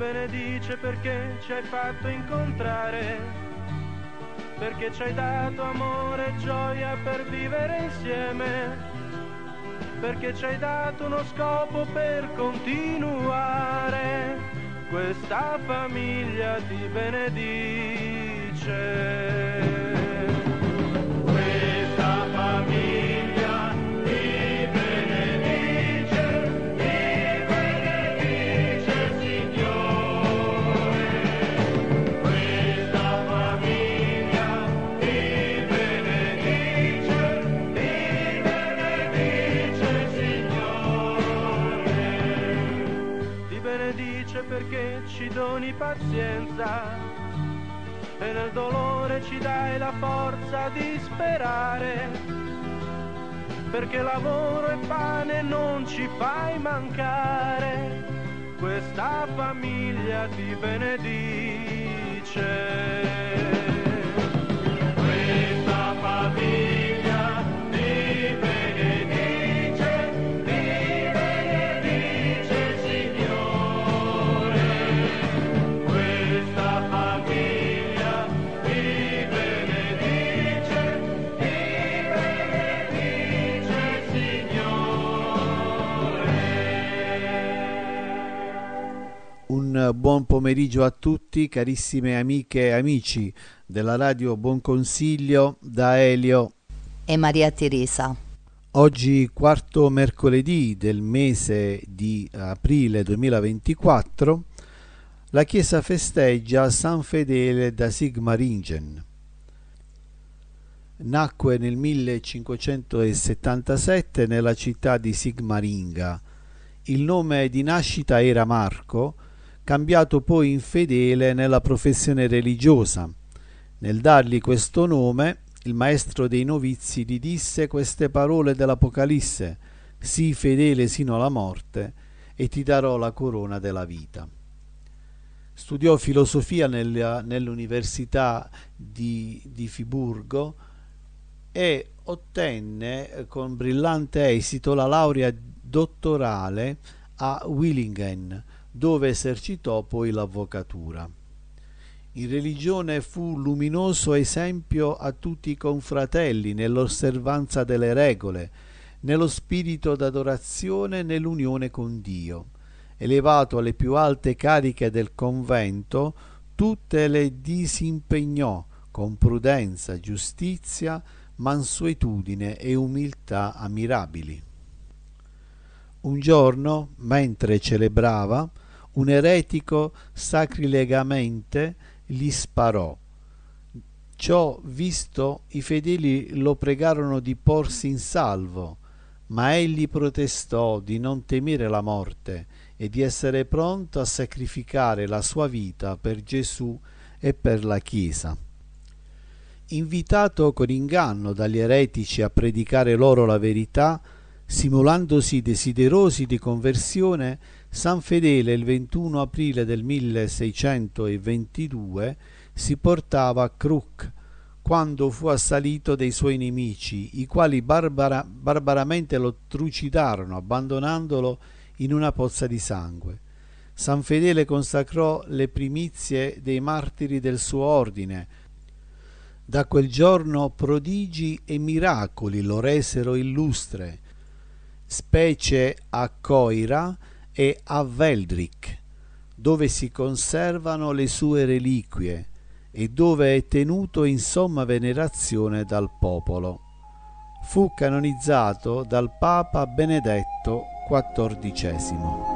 benedice perché ci hai fatto incontrare, perché ci hai dato amore e gioia per vivere insieme, perché ci hai dato uno scopo per continuare. Questa famiglia ti benedice. Questa famiglia ti benedice, Signore. Questa famiglia ti benedice, Signore. Ti benedice perché ci doni pazienza e nel dolore ci dai la forza di sperare, perché lavoro e pane non ci fai mancare. Questa famiglia ti benedice. Questa famiglia ti benedice, Signore. Questa famiglia ti benedice, Signore. Un buon pomeriggio a tutti, carissime amiche e amici della radio Buon Consiglio, da Elio e Maria Teresa. Oggi, quarto mercoledì del mese di aprile 2024, la Chiesa festeggia San Fedele da Sigmaringen. Nacque nel 1577 nella città di Sigmaringa. Il nome di nascita era Marco, cambiato poi in Fedele nella professione religiosa. Nel dargli questo nome, il maestro dei novizi gli disse queste parole dell'Apocalisse: sii fedele sino alla morte e ti darò la corona della vita. Studiò filosofia nell'Università di Friburgo e ottenne con brillante esito la laurea dottorale a Willingen, dove esercitò poi l'avvocatura. In religione fu luminoso esempio a tutti i confratelli nell'osservanza delle regole, nello spirito d'adorazione e nell'unione con Dio. Elevato alle più alte cariche del convento, tutte le disimpegnò con prudenza, giustizia, mansuetudine e umiltà ammirabili. Un giorno, mentre celebrava, un eretico sacrilegamente gli sparò. Ciò visto, i fedeli lo pregarono di porsi in salvo, ma egli protestò di non temere la morte e di essere pronto a sacrificare la sua vita per Gesù e per la Chiesa. Invitato con inganno dagli eretici a predicare loro la verità, simulandosi desiderosi di conversione, San Fedele il 21 aprile del 1622 si portava a Kruk quando fu assalito dai suoi nemici, i quali barbaramente lo trucidarono, abbandonandolo in una pozza di sangue. San Fedele consacrò le primizie dei martiri del suo ordine. Da quel giorno prodigi e miracoli lo resero illustre, specie a Coira e a Veldrik, dove si conservano le sue reliquie e dove è tenuto in somma venerazione dal popolo. Fu canonizzato dal Papa Benedetto XIV.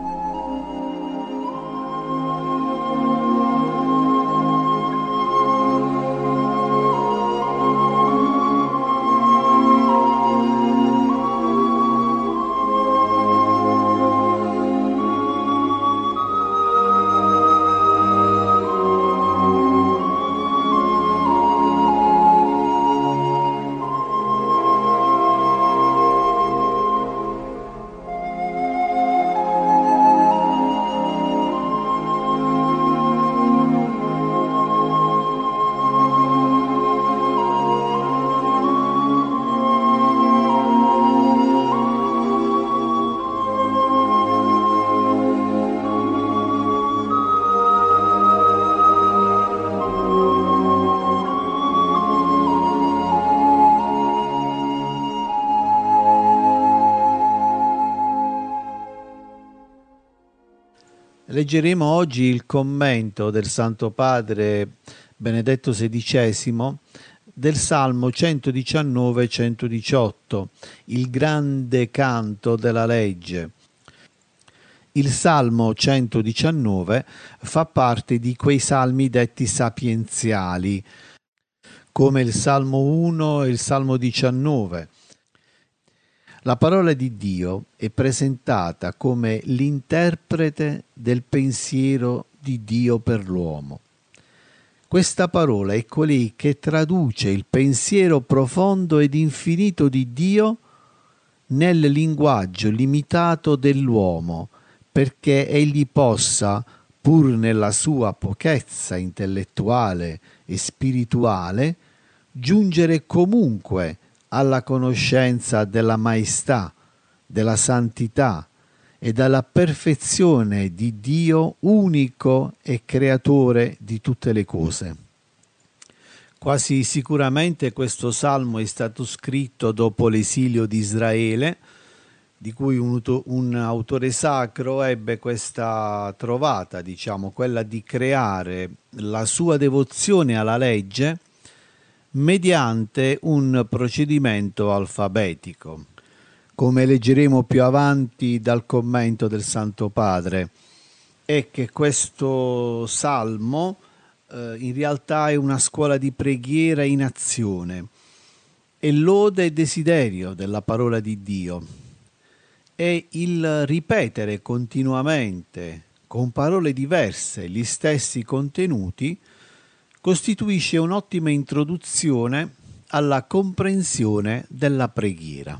leggeremo oggi il commento del Santo Padre Benedetto XVI del Salmo 119-118, il grande canto della legge. Il Salmo 119 fa parte di quei salmi detti sapienziali, come il Salmo 1 e il Salmo 19. La parola di Dio è presentata come l'interprete del pensiero di Dio per l'uomo. Questa parola è colei che traduce il pensiero profondo ed infinito di Dio nel linguaggio limitato dell'uomo, perché egli possa, pur nella sua pochezza intellettuale e spirituale, giungere comunque alla conoscenza della maestà, della santità e della perfezione di Dio unico e creatore di tutte le cose. Quasi sicuramente questo salmo è stato scritto dopo l'esilio di Israele, di cui un autore sacro ebbe questa trovata, quella di creare la sua devozione alla legge mediante un procedimento alfabetico. Come leggeremo più avanti dal commento del Santo Padre, è che questo salmo in realtà è una scuola di preghiera in azione, è lode e desiderio della parola di Dio, e il ripetere continuamente con parole diverse gli stessi contenuti costituisce un'ottima introduzione alla comprensione della preghiera.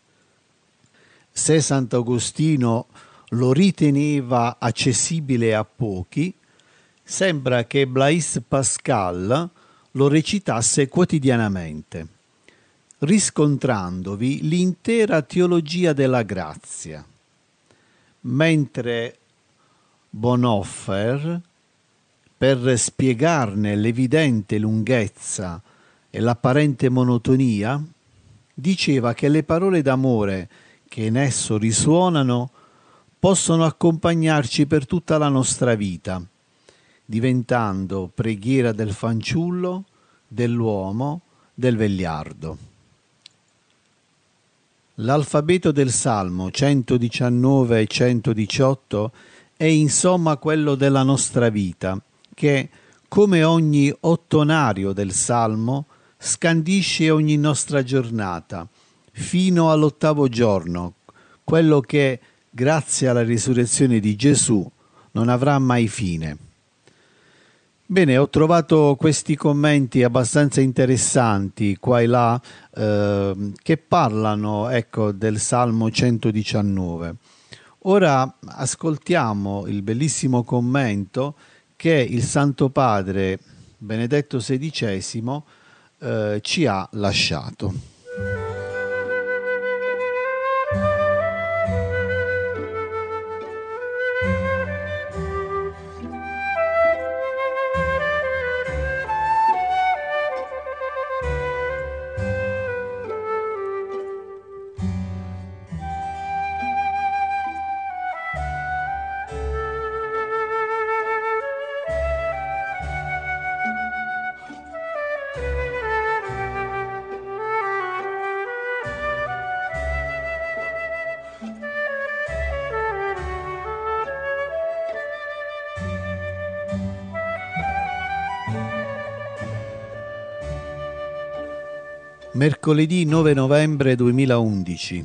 Se Sant'Agostino lo riteneva accessibile a pochi, sembra che Blaise Pascal lo recitasse quotidianamente, riscontrandovi l'intera teologia della grazia, mentre Bonhoeffer, per spiegarne l'evidente lunghezza e l'apparente monotonia, diceva che le parole d'amore che in esso risuonano possono accompagnarci per tutta la nostra vita, diventando preghiera del fanciullo, dell'uomo, del vegliardo. L'alfabeto del Salmo 119 e 118 è insomma quello della nostra vita, che, come ogni ottonario del Salmo, scandisce ogni nostra giornata, fino all'8° giorno, quello che, grazie alla risurrezione di Gesù, non avrà mai fine. Bene, ho trovato questi commenti abbastanza interessanti, qua e là, che parlano, del Salmo 119. Ora ascoltiamo il bellissimo commento che il Santo Padre Benedetto XVI ci ha lasciato. Mercoledì 9 novembre 2011.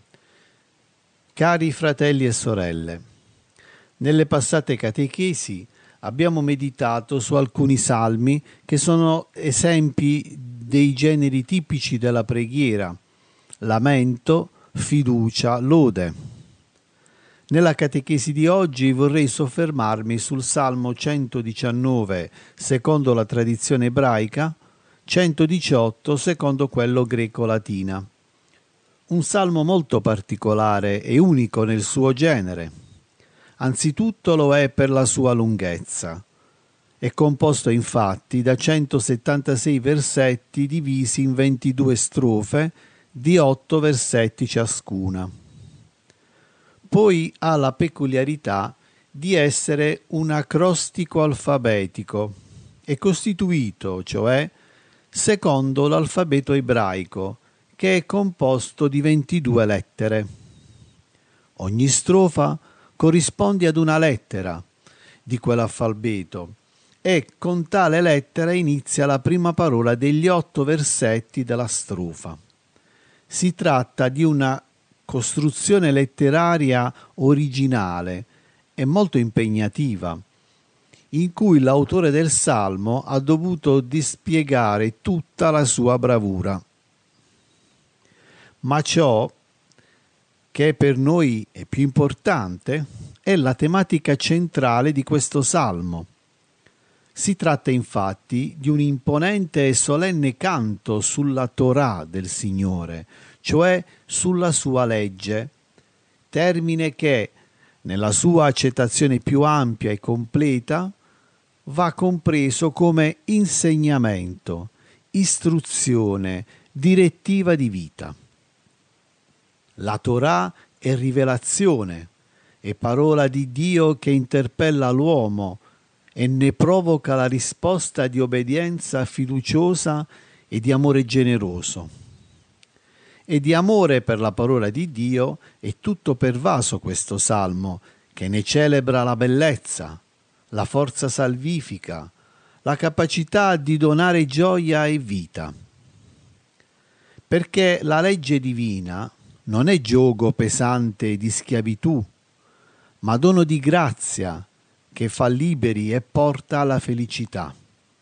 Cari fratelli e sorelle, nelle passate catechesi abbiamo meditato su alcuni salmi che sono esempi dei generi tipici della preghiera: lamento, fiducia, lode. Nella catechesi di oggi vorrei soffermarmi sul Salmo 119 secondo la tradizione ebraica, 118 secondo quello greco-latina. Un salmo molto particolare e unico nel suo genere. Anzitutto lo è per la sua lunghezza. È composto infatti da 176 versetti divisi in 22 strofe di 8 versetti ciascuna. Poi ha la peculiarità di essere un acrostico alfabetico. È costituito, cioè, secondo l'alfabeto ebraico, che è composto di 22 lettere. Ogni strofa corrisponde ad una lettera di quell'alfabeto e con tale lettera inizia la prima parola degli 8 versetti della strofa. Si tratta di una costruzione letteraria originale e molto impegnativa, in cui l'autore del Salmo ha dovuto dispiegare tutta la sua bravura. Ma ciò che per noi è più importante è la tematica centrale di questo Salmo. Si tratta infatti di un imponente e solenne canto sulla Torah del Signore, cioè sulla sua legge, termine che, nella sua accettazione più ampia e completa, va compreso come insegnamento, istruzione, direttiva di vita. La Torah è rivelazione, è parola di Dio che interpella l'uomo e ne provoca la risposta di obbedienza fiduciosa e di amore generoso. E di amore per la parola di Dio è tutto pervaso questo Salmo, che ne celebra la bellezza, la forza salvifica, la capacità di donare gioia e vita. Perché la legge divina non è giogo pesante di schiavitù, ma dono di grazia che fa liberi e porta alla felicità.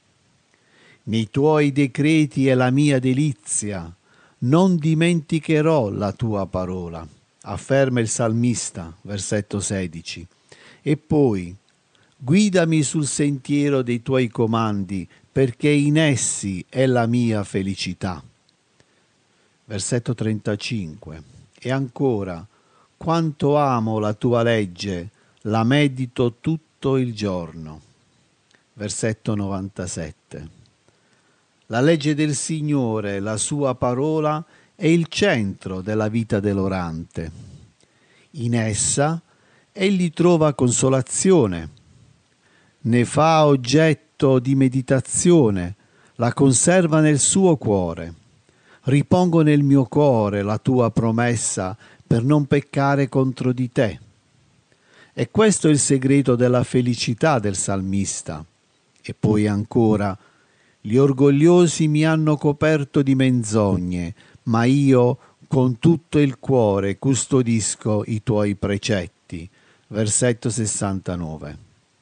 Nei tuoi decreti è la mia delizia, non dimenticherò la tua parola, afferma il salmista, versetto 16. E poi, guidami sul sentiero dei tuoi comandi, perché in essi è la mia felicità. Versetto 35. E ancora, quanto amo la tua legge, la medito tutto il giorno. Versetto 97. La legge del Signore, la sua parola, è il centro della vita dell'orante. In essa egli trova consolazione, ne fa oggetto di meditazione, la conserva nel suo cuore. Ripongo nel mio cuore la tua promessa per non peccare contro di te. E questo è il segreto della felicità del salmista. E poi ancora, gli orgogliosi mi hanno coperto di menzogne, ma io con tutto il cuore custodisco i tuoi precetti. Versetto 69.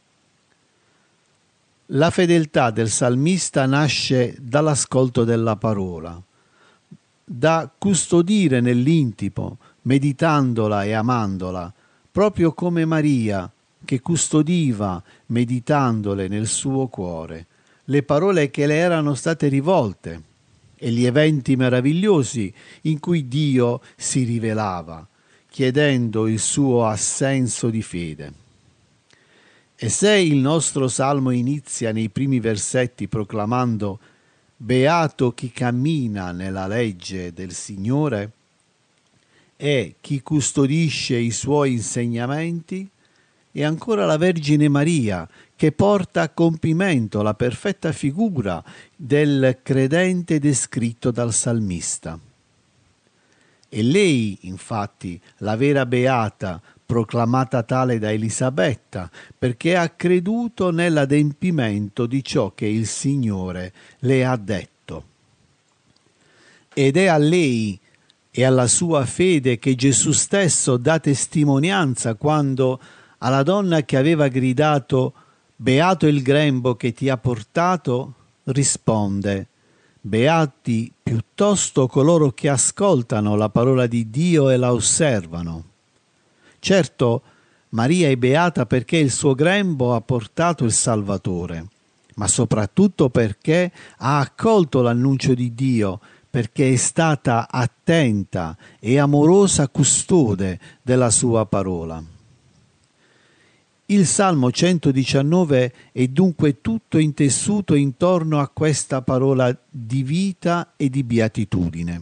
La fedeltà del salmista nasce dall'ascolto della parola, da custodire nell'intimo, meditandola e amandola, proprio come Maria, che custodiva, meditandole nel suo cuore, le parole che le erano state rivolte e gli eventi meravigliosi in cui Dio si rivelava, chiedendo il suo assenso di fede. E se il nostro salmo inizia nei primi versetti proclamando «Beato chi cammina nella legge del Signore» e chi custodisce i suoi insegnamenti, e ancora la Vergine Maria che porta a compimento la perfetta figura del credente descritto dal salmista. E lei, infatti, la vera beata, proclamata tale da Elisabetta, perché ha creduto nell'adempimento di ciò che il Signore le ha detto. Ed è a lei e alla sua fede che Gesù stesso dà testimonianza quando alla donna che aveva gridato «Beato il grembo che ti ha portato», risponde «Beati piuttosto coloro che ascoltano la parola di Dio e la osservano». Certo, Maria è beata perché il suo grembo ha portato il Salvatore, ma soprattutto perché ha accolto l'annuncio di Dio, perché è stata attenta e amorosa custode della sua parola. Il Salmo 119 è dunque tutto intessuto intorno a questa parola di vita e di beatitudine.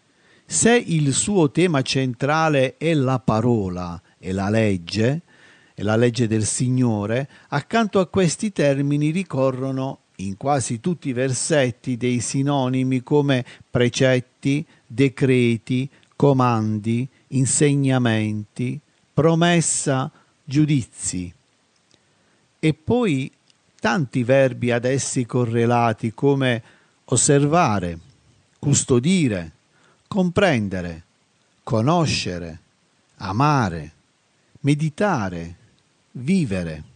Se il suo tema centrale è la parola e la legge, e la legge del Signore, accanto a questi termini ricorrono in quasi tutti i versetti dei sinonimi come precetti, decreti, comandi, insegnamenti, promessa, giudizi. E poi tanti verbi ad essi correlati come osservare, custodire, comprendere, conoscere, amare, meditare, vivere.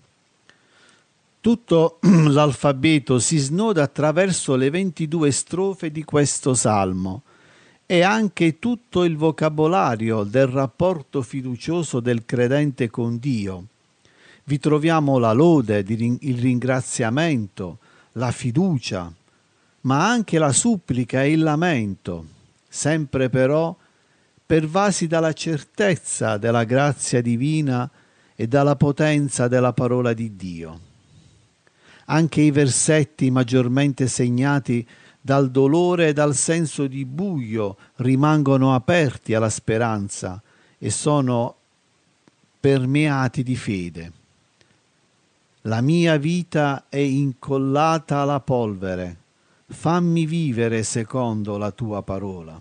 Tutto l'alfabeto si snoda attraverso le 22 strofe di questo salmo e anche tutto il vocabolario del rapporto fiducioso del credente con Dio. Vi troviamo la lode, il ringraziamento, la fiducia, ma anche la supplica e il lamento, sempre però pervasi dalla certezza della grazia divina e dalla potenza della parola di Dio. Anche i versetti maggiormente segnati dal dolore e dal senso di buio rimangono aperti alla speranza e sono permeati di fede. La mia vita è incollata alla polvere, fammi vivere secondo la tua parola.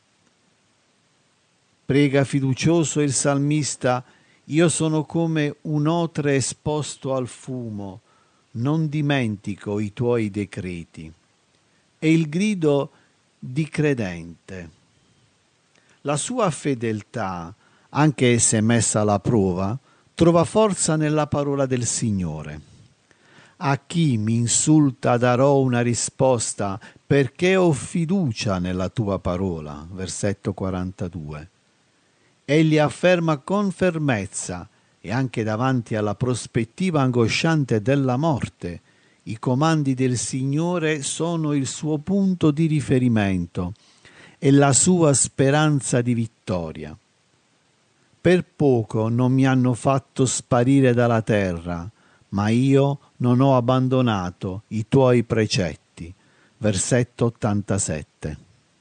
Prega fiducioso il salmista: io sono come un otre esposto al fumo, non dimentico i tuoi decreti. È il grido di credente. La sua fedeltà, anche se messa alla prova, trova forza nella parola del Signore. A chi mi insulta darò una risposta, perché ho fiducia nella tua parola. Versetto 42. Egli afferma con fermezza e anche davanti alla prospettiva angosciante della morte, i comandi del Signore sono il suo punto di riferimento e la sua speranza di vittoria. Per poco non mi hanno fatto sparire dalla terra, ma io non ho abbandonato i tuoi precetti. Versetto 87.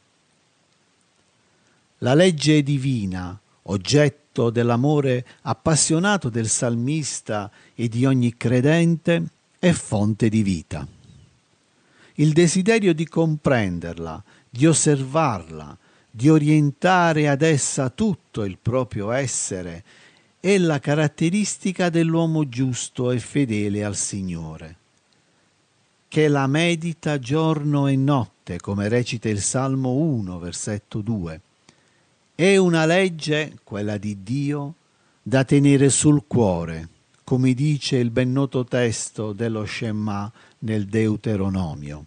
La legge divina, oggetto dell'amore appassionato del salmista e di ogni credente, è fonte di vita. Il desiderio di comprenderla, di osservarla, di orientare ad essa tutto il proprio essere è la caratteristica dell'uomo giusto e fedele al Signore, che la medita giorno e notte, come recita il Salmo 1, versetto 2. È una legge, quella di Dio, da tenere sul cuore, come dice il ben noto testo dello Shema nel Deuteronomio.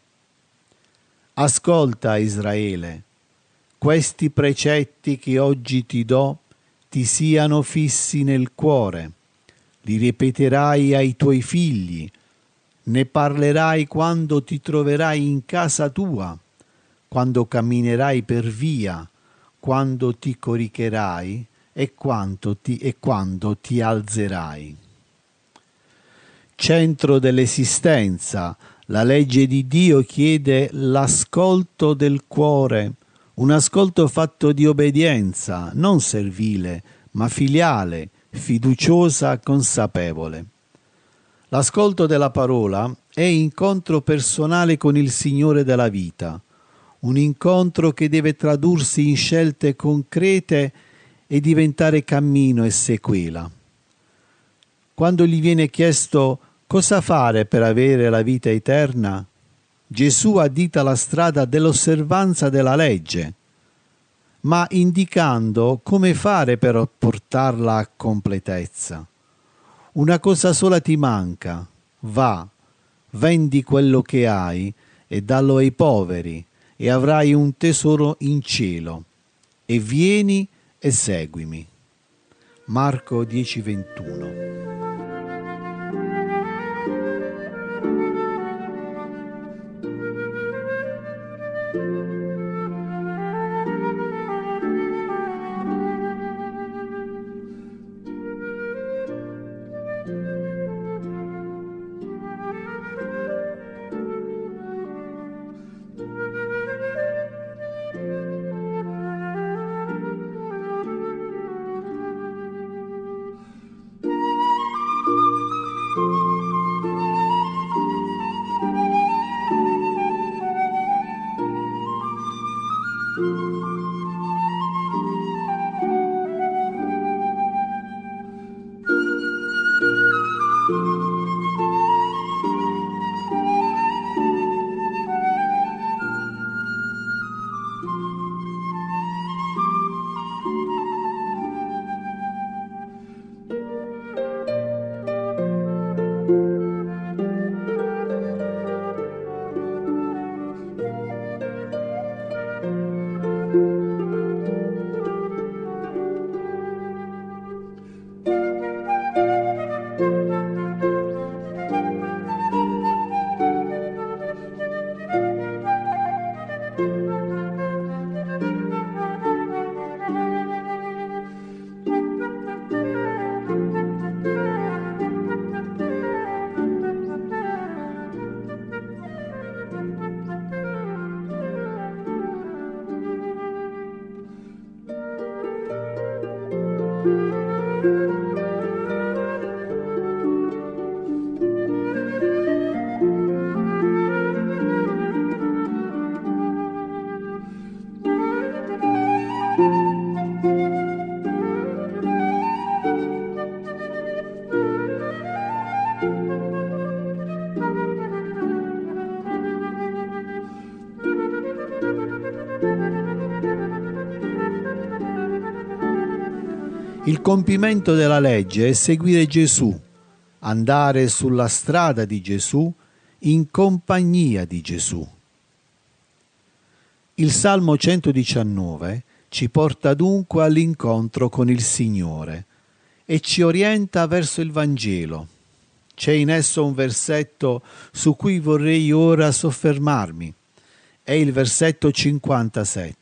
Ascolta, Israele, questi precetti che oggi ti do ti siano fissi nel cuore, li ripeterai ai tuoi figli, ne parlerai quando ti troverai in casa tua, quando camminerai per via, quando ti coricherai e quando ti alzerai. Centro dell'esistenza, la legge di Dio chiede l'ascolto del cuore, un ascolto fatto di obbedienza, non servile, ma filiale, fiduciosa, consapevole. L'ascolto della parola è incontro personale con il Signore della vita, un incontro che deve tradursi in scelte concrete e diventare cammino e sequela. Quando gli viene chiesto cosa fare per avere la vita eterna, Gesù addita la strada dell'osservanza della legge, ma indicando come fare per portarla a completezza. Una cosa sola ti manca: va, vendi quello che hai e dallo ai poveri, e avrai un tesoro in cielo, e vieni e seguimi. Marco 10:21. Il compimento della legge è seguire Gesù, andare sulla strada di Gesù, in compagnia di Gesù. Il Salmo 119 ci porta dunque all'incontro con il Signore e ci orienta verso il Vangelo. C'è in esso un versetto su cui vorrei ora soffermarmi. È il versetto 57.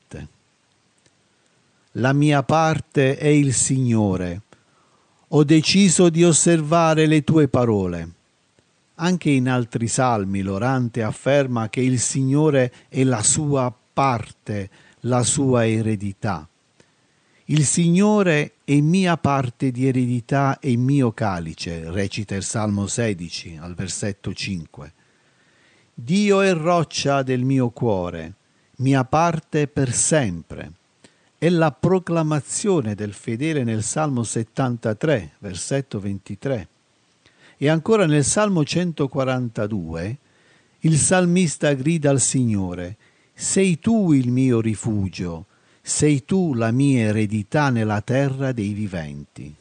La mia parte è il Signore. Ho deciso di osservare le tue parole. Anche in altri salmi l'orante afferma che il Signore è la sua parte, la sua eredità. Il Signore è mia parte di eredità e mio calice, recita il Salmo 16 al versetto 5. Dio è roccia del mio cuore, mia parte per sempre. È la proclamazione del fedele nel Salmo 73, versetto 23. E ancora nel Salmo 142 il salmista grida al Signore: sei tu il mio rifugio, sei tu la mia eredità nella terra dei viventi.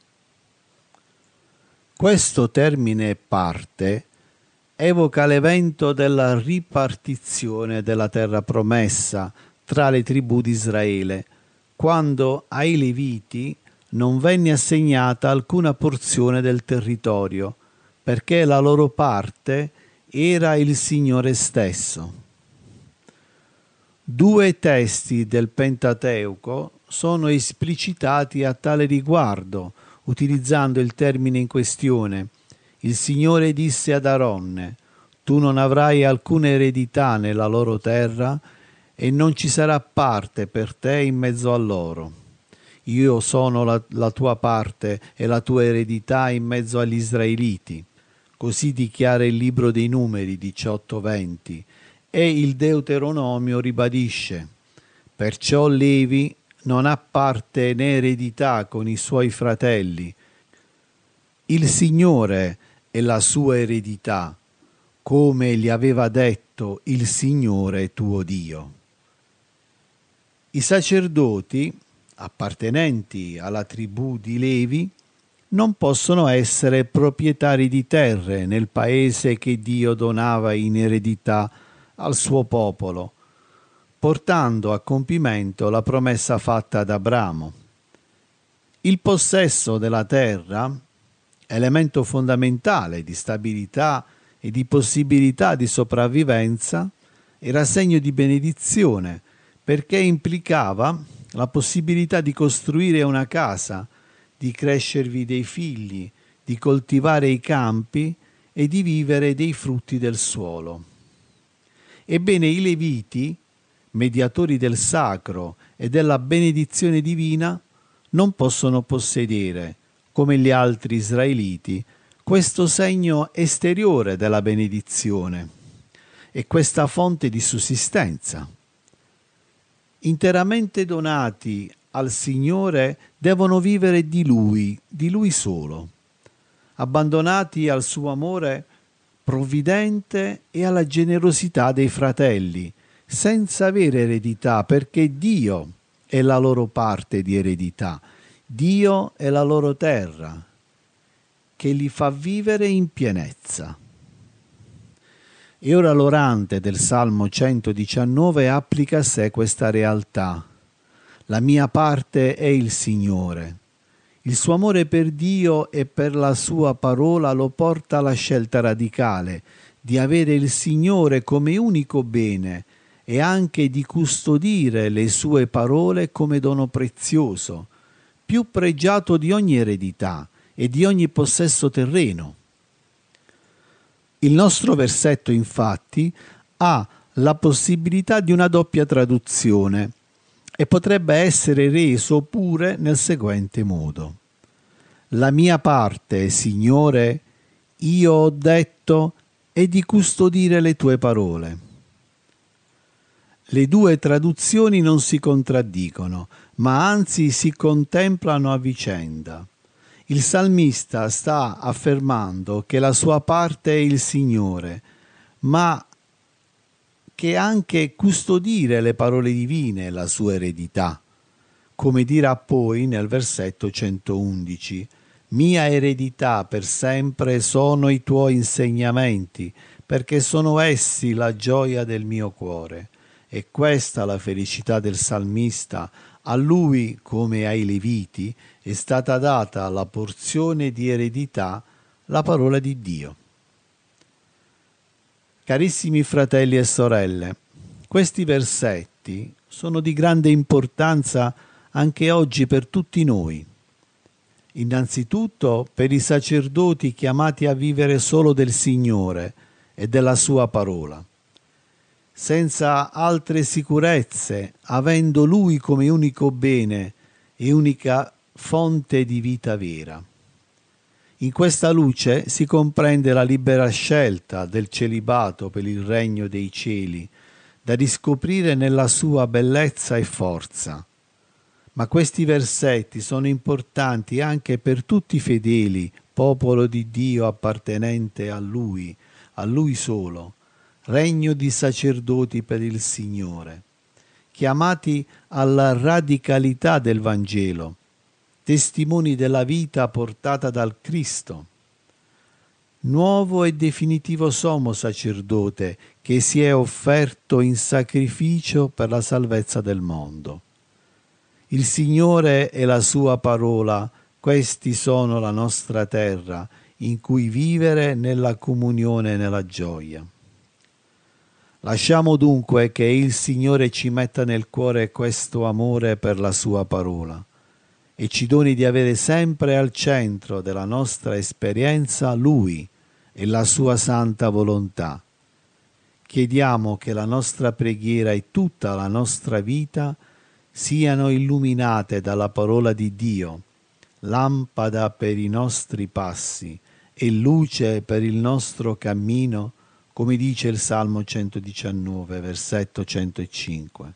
Questo termine parte evoca l'evento della ripartizione della terra promessa tra le tribù di Israele, quando ai Leviti non venne assegnata alcuna porzione del territorio, perché la loro parte era il Signore stesso. 2 testi del Pentateuco sono esplicitati a tale riguardo, utilizzando il termine in questione. Il Signore disse ad Aronne: tu non avrai alcuna eredità nella loro terra e non ci sarà parte per te in mezzo a loro. Io sono la tua parte e la tua eredità in mezzo agli Israeliti. Così dichiara il libro dei Numeri 18:20. E il Deuteronomio ribadisce: perciò Levi non ha parte né eredità con i suoi fratelli. Il Signore è la sua eredità, come gli aveva detto il Signore tuo Dio. I sacerdoti, appartenenti alla tribù di Levi, non possono essere proprietari di terre nel paese che Dio donava in eredità al suo popolo, portando a compimento la promessa fatta ad Abramo. Il possesso della terra, elemento fondamentale di stabilità e di possibilità di sopravvivenza, era segno di benedizione, perché implicava la possibilità di costruire una casa, di crescervi dei figli, di coltivare i campi e di vivere dei frutti del suolo. Ebbene, i Leviti, mediatori del sacro e della benedizione divina, non possono possedere, come gli altri israeliti, questo segno esteriore della benedizione e questa fonte di sussistenza. Interamente donati al Signore, devono vivere di Lui solo, abbandonati al suo amore provvidente e alla generosità dei fratelli, senza avere eredità, perché Dio è la loro parte di eredità, Dio è la loro terra, che li fa vivere in pienezza. E ora l'orante del Salmo 119 applica a sé questa realtà. La mia parte è il Signore. Il suo amore per Dio e per la sua parola lo porta alla scelta radicale di avere il Signore come unico bene e anche di custodire le sue parole come dono prezioso, più pregiato di ogni eredità e di ogni possesso terreno. Il nostro versetto, infatti, ha la possibilità di una doppia traduzione e potrebbe essere reso pure nel seguente modo: la mia parte, Signore, io ho detto, è di custodire le tue parole. Le 2 traduzioni non si contraddicono, ma anzi si contemplano a vicenda. Il salmista sta affermando che la sua parte è il Signore, ma che anche custodire le parole divine è la sua eredità. Come dirà poi nel versetto 111: «Mia eredità per sempre sono i tuoi insegnamenti, perché sono essi la gioia del mio cuore». E questa la felicità del salmista. A lui, come ai Leviti, è stata data la porzione di eredità, la parola di Dio. Carissimi fratelli e sorelle, questi versetti sono di grande importanza anche oggi per tutti noi. Innanzitutto per i sacerdoti chiamati a vivere solo del Signore e della sua parola, senza altre sicurezze, avendo Lui come unico bene e unica fonte di vita vera. In questa luce si comprende la libera scelta del celibato per il regno dei cieli, da riscoprire nella sua bellezza e forza. Ma questi versetti sono importanti anche per tutti i fedeli, popolo di Dio appartenente a Lui solo, regno di sacerdoti per il Signore, chiamati alla radicalità del Vangelo, testimoni della vita portata dal Cristo. Nuovo e definitivo sommo sacerdote che si è offerto in sacrificio per la salvezza del mondo. Il Signore e la sua parola, questi sono la nostra terra, in cui vivere nella comunione e nella gioia. Lasciamo dunque che il Signore ci metta nel cuore questo amore per la sua parola e ci doni di avere sempre al centro della nostra esperienza Lui e la sua santa volontà. Chiediamo che la nostra preghiera e tutta la nostra vita siano illuminate dalla parola di Dio, lampada per i nostri passi e luce per il nostro cammino, come dice il Salmo 119, versetto 105.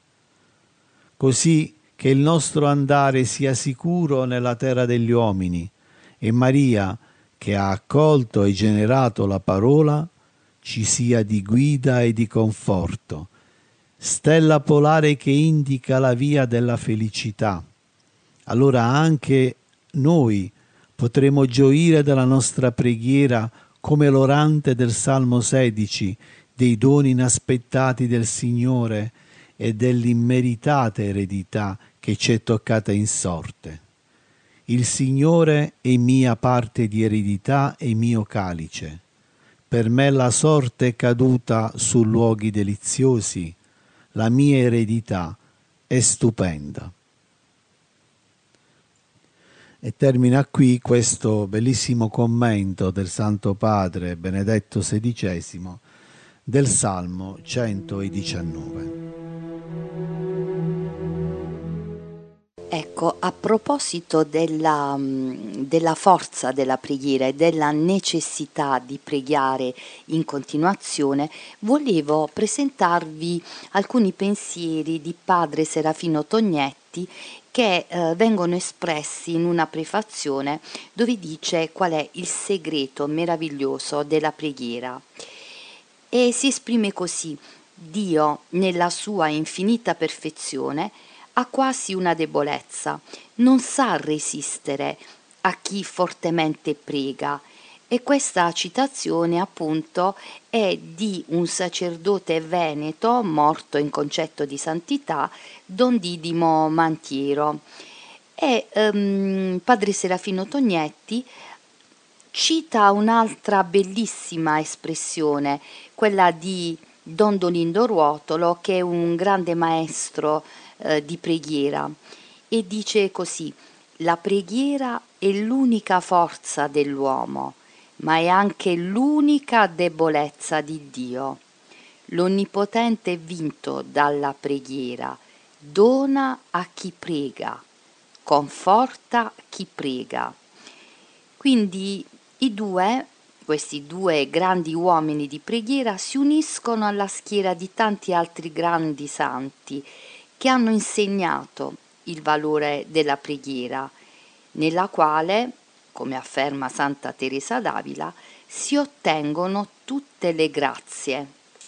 Così che il nostro andare sia sicuro nella terra degli uomini e Maria, che ha accolto e generato la parola, ci sia di guida e di conforto, stella polare che indica la via della felicità. Allora anche noi potremo gioire della nostra preghiera come l'orante del Salmo 16, dei doni inaspettati del Signore e dell'immeritata eredità che ci è toccata in sorte. Il Signore è mia parte di eredità e mio calice. Per me la sorte è caduta su luoghi deliziosi, la mia eredità è stupenda. E termina qui questo bellissimo commento del Santo Padre Benedetto XVI del Salmo 119. Ecco, a proposito della forza della preghiera e della necessità di pregare in continuazione, volevo presentarvi alcuni pensieri di padre Serafino Tognetti che vengono espressi in una prefazione dove dice qual è il segreto meraviglioso della preghiera. E si esprime così: Dio, nella sua infinita perfezione, ha quasi una debolezza, non sa resistere a chi fortemente prega. E questa citazione appunto è di un sacerdote veneto morto in concetto di santità, Don Didimo Mantiero. E padre Serafino Tognetti cita un'altra bellissima espressione, quella di Don Dolindo Ruotolo, che è un grande maestro di preghiera, e dice così: la preghiera è l'unica forza dell'uomo, ma è anche l'unica debolezza di Dio. L'Onnipotente è vinto dalla preghiera, dona a chi prega, conforta chi prega. Quindi questi due grandi uomini di preghiera si uniscono alla schiera di tanti altri grandi santi che hanno insegnato il valore della preghiera, nella quale come afferma Santa Teresa d'Avila, si ottengono tutte le grazie.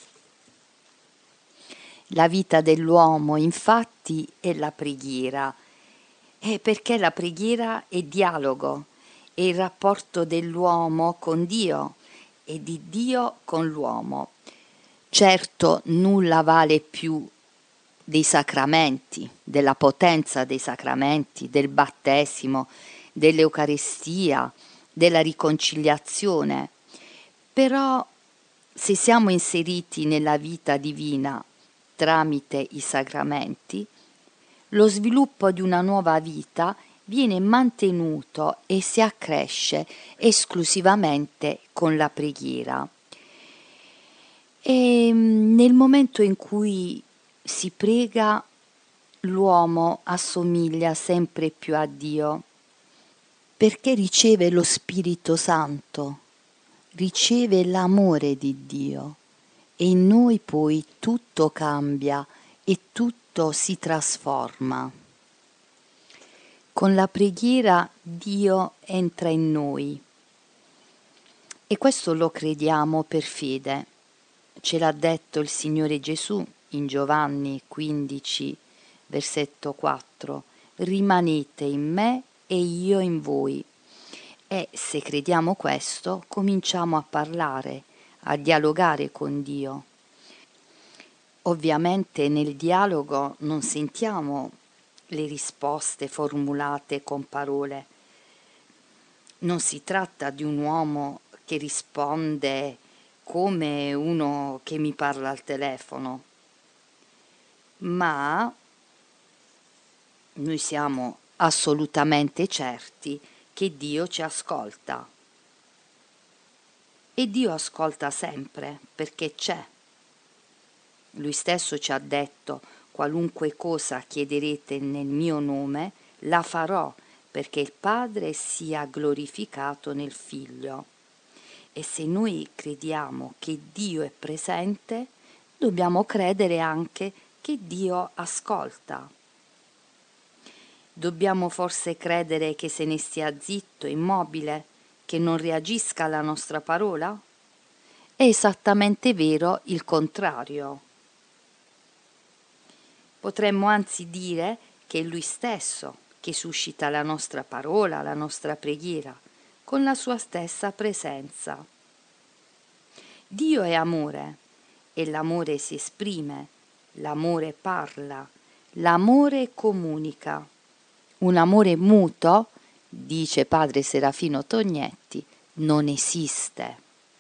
La vita dell'uomo, infatti, è la preghiera, perché la preghiera è dialogo, è il rapporto dell'uomo con Dio e di Dio con l'uomo. Certo, nulla vale più dei sacramenti, della potenza dei sacramenti, del battesimo, dell'Eucaristia, della riconciliazione. Però se siamo inseriti nella vita divina tramite i sacramenti, lo sviluppo di una nuova vita viene mantenuto e si accresce esclusivamente con la preghiera. E nel momento in cui si prega, l'uomo assomiglia sempre più a Dio, perché riceve lo Spirito Santo, riceve l'amore di Dio e in noi poi tutto cambia e tutto si trasforma. Con la preghiera Dio entra in noi e questo lo crediamo per fede. Ce l'ha detto il Signore Gesù in Giovanni 15, versetto 4: rimanete in me e io in voi. E se crediamo questo, cominciamo a parlare, a dialogare con Dio. Ovviamente nel dialogo non sentiamo le risposte formulate con parole. Non si tratta di un uomo che risponde come uno che mi parla al telefono, ma noi siamo assolutamente certi che Dio ci ascolta. E Dio ascolta sempre perché c'è. Lui stesso ci ha detto: qualunque cosa chiederete nel mio nome, la farò, perché il Padre sia glorificato nel Figlio. E se noi crediamo che Dio è presente, dobbiamo credere anche che Dio ascolta. Dobbiamo forse credere che se ne stia zitto, immobile, che non reagisca alla nostra parola? È esattamente vero il contrario. Potremmo anzi dire che è Lui stesso che suscita la nostra parola, la nostra preghiera, con la sua stessa presenza. Dio è amore e l'amore si esprime, l'amore parla, l'amore comunica. Un amore muto, dice padre Serafino Tognetti, non esiste.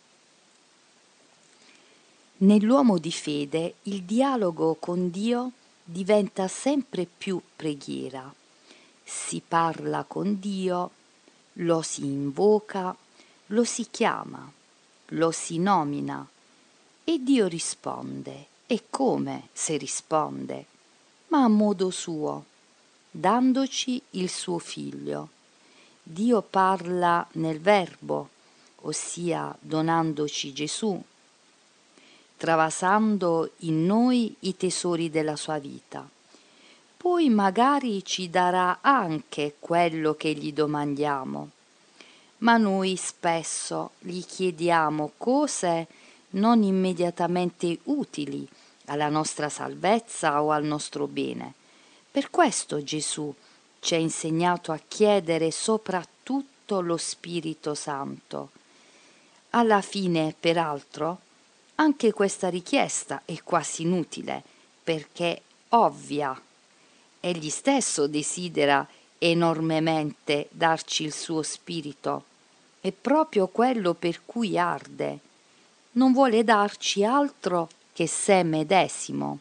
Nell'uomo di fede il dialogo con Dio diventa sempre più preghiera. Si parla con Dio, lo si invoca, lo si chiama, lo si nomina e Dio risponde. E come se risponde? Ma a modo suo, dandoci il suo Figlio. Dio parla nel Verbo, ossia donandoci Gesù, travasando in noi i tesori della sua vita. Poi magari ci darà anche quello che gli domandiamo, ma noi spesso gli chiediamo cose non immediatamente utili alla nostra salvezza o al nostro bene. Per questo Gesù ci ha insegnato a chiedere soprattutto lo Spirito Santo. Alla fine, peraltro, anche questa richiesta è quasi inutile, perché ovvia. Egli stesso desidera enormemente darci il suo spirito, è proprio quello per cui arde. Non vuole darci altro che sé medesimo.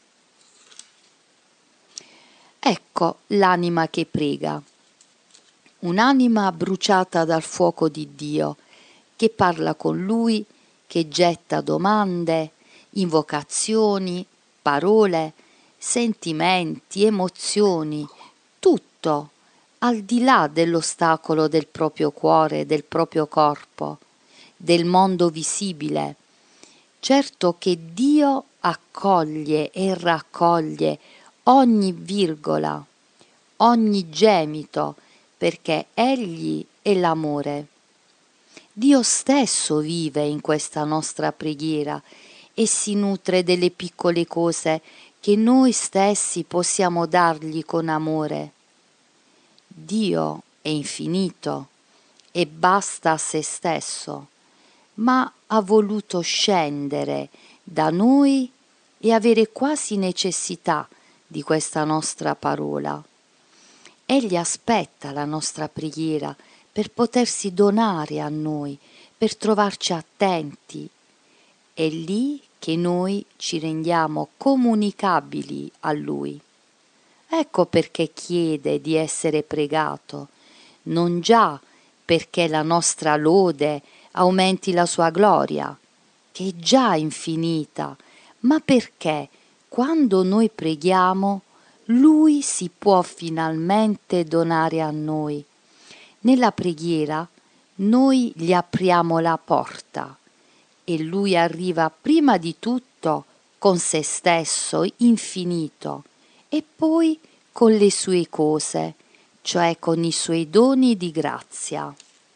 Ecco l'anima che prega, un'anima bruciata dal fuoco di Dio, che parla con Lui, che getta domande, invocazioni, parole, sentimenti, emozioni, tutto al di là dell'ostacolo del proprio cuore, del proprio corpo, del mondo visibile. Certo che Dio accoglie e raccoglie ogni virgola, ogni gemito, perché Egli è l'amore. Dio stesso vive in questa nostra preghiera e si nutre delle piccole cose che noi stessi possiamo dargli con amore. Dio è infinito e basta a se stesso, ma ha voluto scendere da noi e avere quasi necessità di questa nostra parola. Egli aspetta la nostra preghiera per potersi donare a noi, per trovarci attenti. È lì che noi ci rendiamo comunicabili a Lui. Ecco perché chiede di essere pregato, non già perché la nostra lode aumenti la sua gloria, che è già infinita, ma perché quando noi preghiamo, Lui si può finalmente donare a noi. Nella preghiera noi gli apriamo la porta e Lui arriva prima di tutto con se stesso infinito e poi con le sue cose, cioè con i suoi doni di grazia.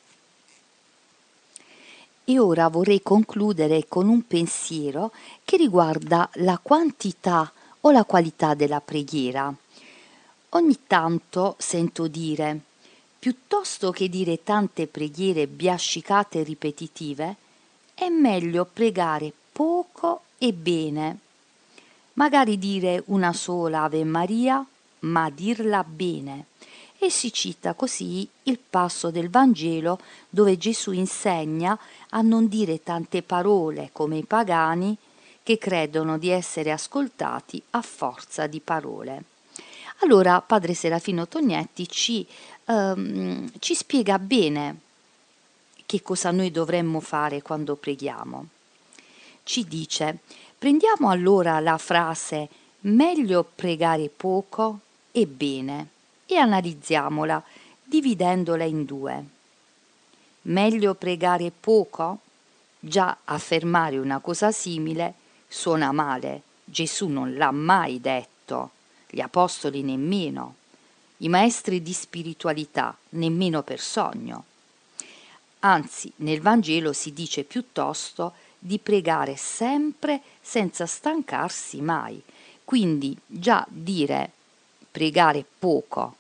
E ora vorrei concludere con un pensiero che riguarda la quantità o la qualità della preghiera. Ogni tanto sento dire, piuttosto che dire tante preghiere biascicate e ripetitive, è meglio pregare poco e bene. Magari dire una sola Ave Maria, ma dirla bene. E si cita così il passo del Vangelo dove Gesù insegna a non dire tante parole come i pagani che credono di essere ascoltati a forza di parole. Allora padre Serafino Tognetti ci spiega bene che cosa noi dovremmo fare quando preghiamo. Ci dice: prendiamo allora la frase meglio pregare poco e bene e analizziamola dividendola in due. Meglio pregare poco? Già affermare una cosa simile suona male. Gesù non l'ha mai detto, gli apostoli nemmeno, i maestri di spiritualità nemmeno per sogno. Anzi, nel Vangelo si dice piuttosto di pregare sempre senza stancarsi mai. Quindi già dire pregare poco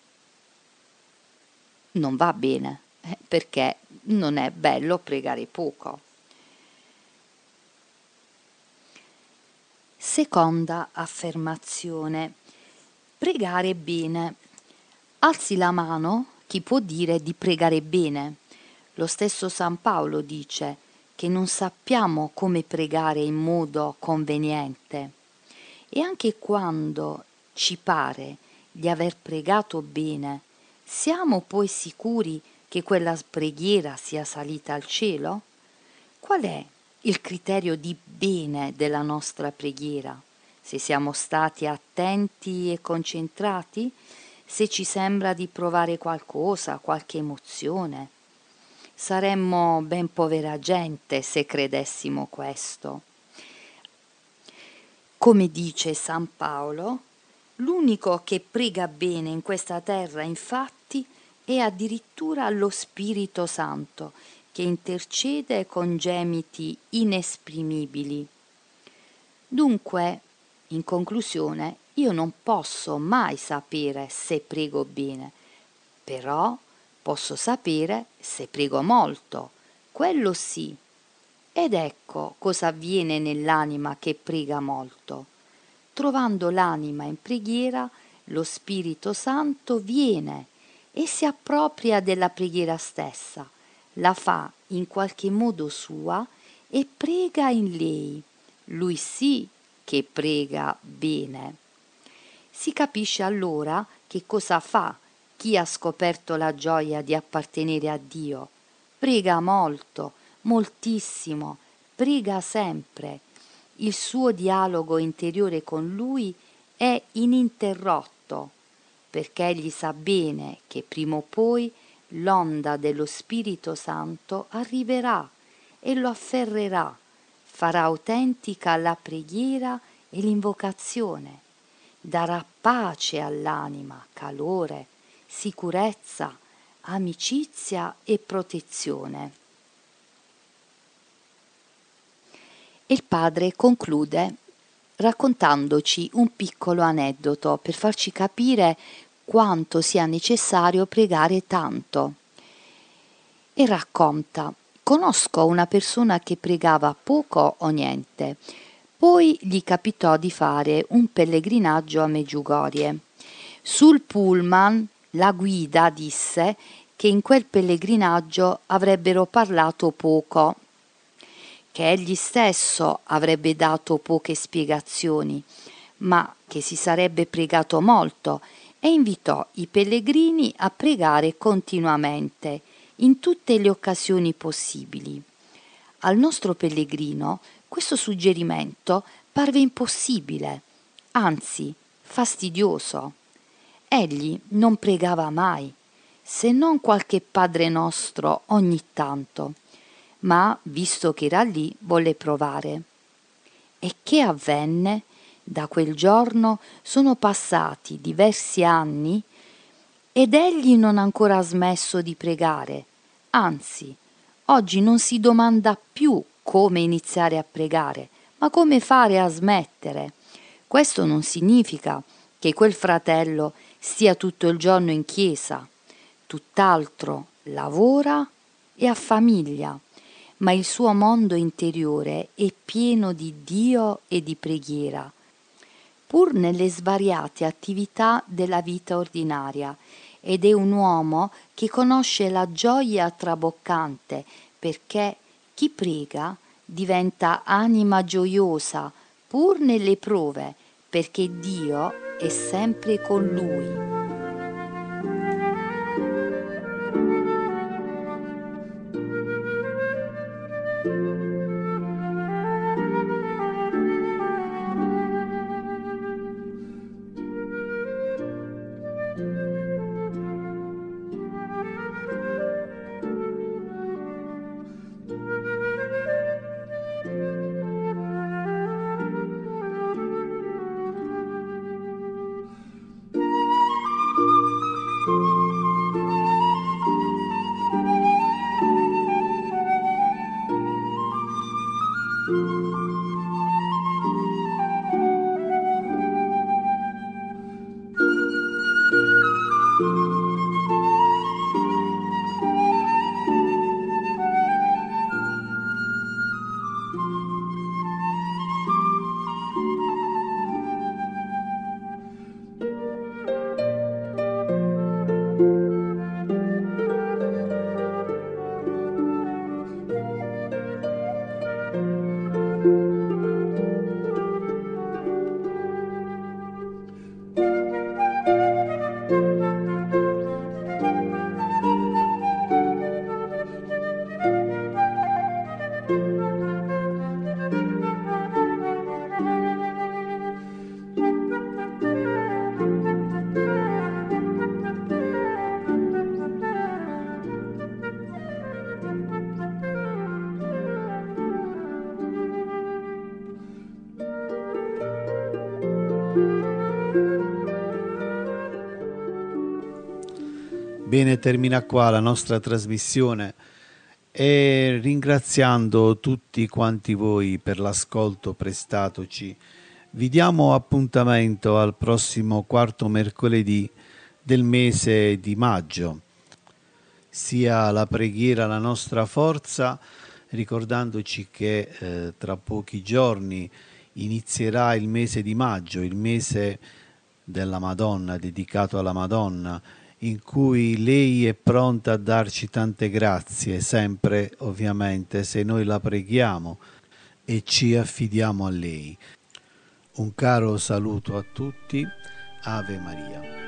non va bene, perché non è bello pregare poco. Seconda affermazione: pregare bene. Alzi la mano chi può dire di pregare bene. Lo stesso San Paolo dice che non sappiamo come pregare in modo conveniente. E anche quando ci pare di aver pregato bene, siamo poi sicuri che quella preghiera sia salita al cielo? Qual è il criterio di bene della nostra preghiera? Se siamo stati attenti e concentrati? Se ci sembra di provare qualcosa, qualche emozione? Saremmo ben povera gente se credessimo questo. Come dice San Paolo, l'unico che prega bene in questa terra, infatti, è addirittura lo Spirito Santo, che intercede con gemiti inesprimibili. Dunque, in conclusione, io non posso mai sapere se prego bene, però posso sapere se prego molto, quello sì. Ed ecco cosa avviene nell'anima che prega molto. Trovando l'anima in preghiera, lo Spirito Santo viene e si appropria della preghiera stessa, la fa in qualche modo sua e prega in lei. Lui sì che prega bene. Si capisce allora che cosa fa chi ha scoperto la gioia di appartenere a Dio. Prega molto, moltissimo, prega sempre. Il suo dialogo interiore con Lui è ininterrotto, perché egli sa bene che prima o poi l'onda dello Spirito Santo arriverà e lo afferrerà, farà autentica la preghiera e l'invocazione, darà pace all'anima, calore, sicurezza, amicizia e protezione. Il padre conclude raccontandoci un piccolo aneddoto per farci capire quanto sia necessario pregare tanto. E racconta: conosco una persona che pregava poco o niente, poi gli capitò di fare un pellegrinaggio a Medjugorje. Sul pullman la guida disse che in quel pellegrinaggio avrebbero parlato poco, che egli stesso avrebbe dato poche spiegazioni, ma che si sarebbe pregato molto, e invitò i pellegrini a pregare continuamente, in tutte le occasioni possibili. Al nostro pellegrino questo suggerimento parve impossibile, anzi fastidioso. Egli non pregava mai, se non qualche Padre Nostro ogni tanto, ma visto che era lì volle provare. E che avvenne? Da quel giorno sono passati diversi anni ed egli non ha ancora smesso di pregare, anzi, oggi non si domanda più come iniziare a pregare, ma come fare a smettere. Questo non significa che quel fratello stia tutto il giorno in chiesa, tutt'altro, lavora e ha famiglia, ma il suo mondo interiore è pieno di Dio e di preghiera, pur nelle svariate attività della vita ordinaria, ed è un uomo che conosce la gioia traboccante, perché chi prega diventa anima gioiosa pur nelle prove, perché Dio è sempre con lui. Bene, termina qua la nostra trasmissione e ringraziando tutti quanti voi per l'ascolto prestatoci, vi diamo appuntamento al prossimo quarto mercoledì del mese di maggio. Sia la preghiera la nostra forza, ricordandoci che tra pochi giorni inizierà il mese di maggio, il mese della Madonna, dedicato alla Madonna, in cui lei è pronta a darci tante grazie, sempre ovviamente se noi la preghiamo e ci affidiamo a lei. Un caro saluto a tutti, Ave Maria.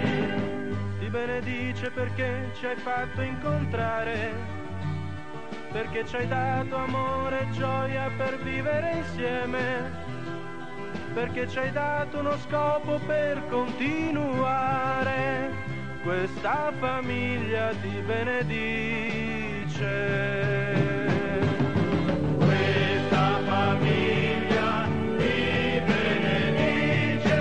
Perché ci hai fatto incontrare, perché ci hai dato amore e gioia per vivere insieme, perché ci hai dato uno scopo per continuare, questa famiglia ti benedice. Questa famiglia ti benedice,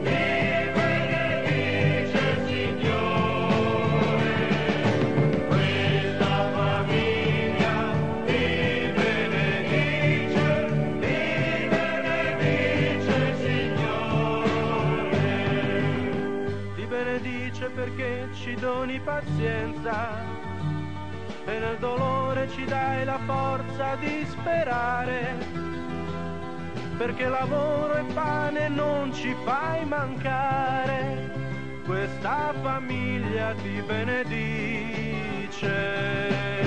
Signore. Questa famiglia ti benedice, Signore. Ti benedice perché ci doni pazienza e nel dolore ci dai la forza di sperare, perché lavoro e pane non ci fai mancare, questa famiglia ti benedice.